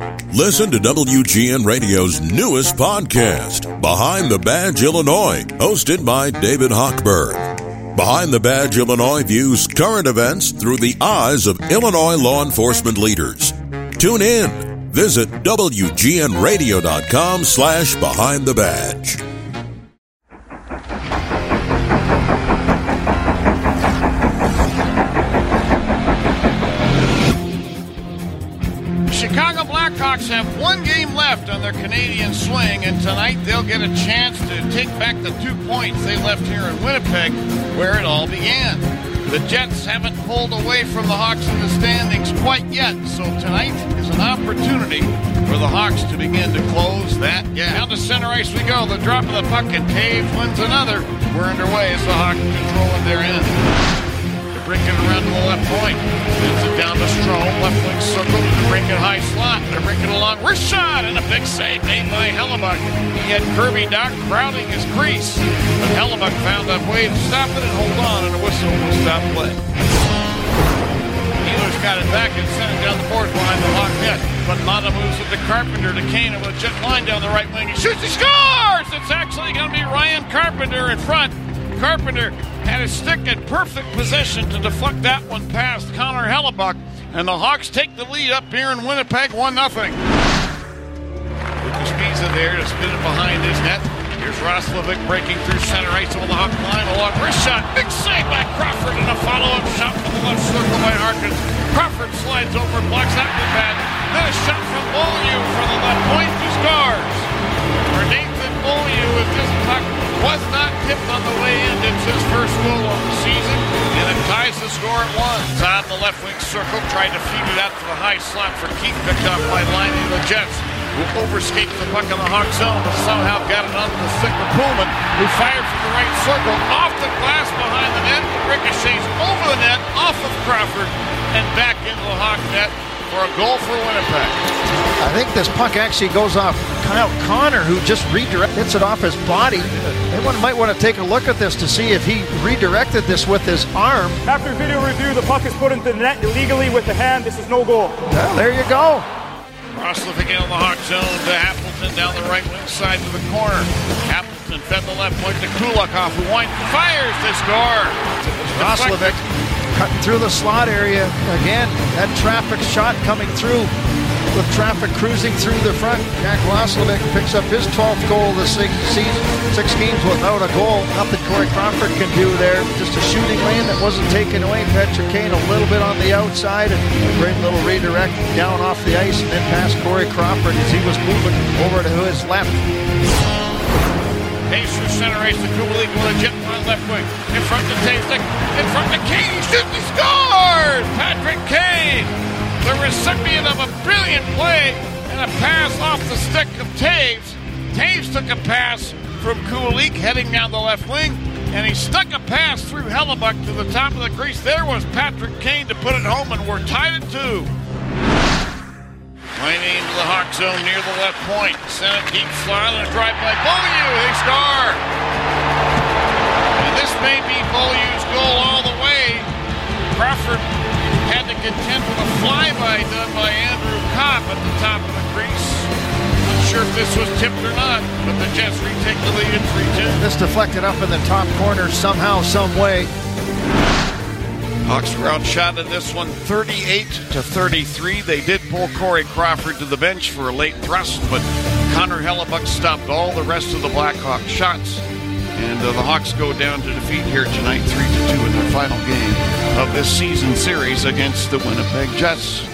Listen to WGN Radio's newest podcast, Behind the Badge Illinois, hosted by David Hochberg. Behind the Badge Illinois views current events through the eyes of Illinois law enforcement leaders. Tune in. Visit WGNRadio.com/Behind the Badge. Chicago Blackhawks have one game left on their Canadian swing, and tonight they'll get a chance to take back the 2 points they left here in Winnipeg, where it all began. The Jets haven't pulled away from the Hawks in the standings quite yet, so tonight is an opportunity for the Hawks to begin to close that gap. Down to center ice we go. The drop of the puck, and Taves wins another. We're underway as the Hawks controlling their end. Bring it around to the left point. Sends it down to Strome. Left wing circle. Bring it high slot. They're bringing it along. Wrist shot and a big save made by Hellebuyck. He had Kirby Dach crowding his crease. But Hellebuyck found a way to stop it and hold on, and a whistle will stop play. Ehlers got it back and sent it down the boards behind the Hawk net. But Mata moves it to Carpenter to Kane with a jet line down the right wing. He shoots. He scores! It's actually going to be Ryan Carpenter in front. Carpenter had his stick in perfect position to deflect that one past Connor Hellebuyck, and the Hawks take the lead up here in Winnipeg 1-0. Lucas Pisa there to spin it behind his net. Here's Roslovic breaking through center ice over the Hawk line. A long wrist shot, big save by Crawford, and a follow-up shot from the left circle by Harkins. Crawford slides over, blocks that one bad. Then a shot from Beaulieu for the left point, who scores. For Nathan Beaulieu, if this puck was not tipped on the way in, it's his first goal of the season, and it ties the score at 1. On the left wing circle, tried to feed it out to the high slot for Keith, picked up by Liney of the Jets, who overskated the puck in the Hawk zone, but somehow got it onto the stick of Pullman, who fired from the right circle, off the glass behind the net, ricochets over the net, off of Crawford, and back into the Hawk net for a goal for Winnipeg. I think this puck actually goes off Kyle Connor, who just hits it off his body. Anyone might want to take a look at this to see if he redirected this with his arm. After video review, the puck is put into the net illegally with the hand. This is no goal. Well, there you go. Roslovic in the Hawk zone to Appleton down the right wing side to the corner. Appleton fed the left point to Kulikov, who fires to score. Roslovic cutting through the slot area again. That traffic shot coming through with traffic cruising through the front. Jack Roslovic picks up his 12th goal of the season. 6 games without a goal. Nothing Corey Crawford can do there. Just a shooting lane that wasn't taken away. Patrick Kane a little bit on the outside, and a great little redirect down off the ice and then past Corey Crawford as he was moving over to his left. Taves through center ice to Kubalik with a jet on left wing. In front to Taves, in front to Kane. He shoots, he scores! Patrick Kane, the recipient of a brilliant play and a pass off the stick of Taves. Taves took a pass from Kubalik heading down the left wing, and he stuck a pass through Hellebuyck to the top of the crease. There was Patrick Kane to put it home, and we're tied at 2. Liney into the Hawk zone near the left point. Sent it deep slot and a drive by Beaulieu. They score. And this may be Beaulieu's goal all the way. Crawford had to contend with a flyby done by Andrew Kopp at the top of the crease. Not sure if this was tipped or not, but the Jets retake the lead at 3-2. This deflected up in the top corner somehow, some way. Hawks were outshot in this one 38-33. They did pull Corey Crawford to the bench for a late thrust, but Connor Hellebuyck stopped all the rest of the Blackhawk shots. And the Hawks go down to defeat here tonight 3-2 in their final game of this season series against the Winnipeg Jets.